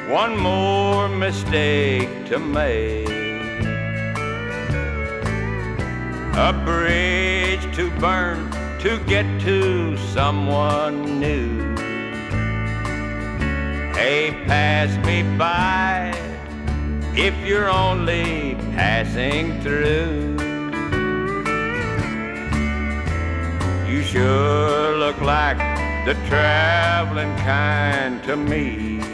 one more mistake to make. A bridge to burn to get to someone new. Hey, pass me by if you're only passing through. You sure look like the traveling kind to me.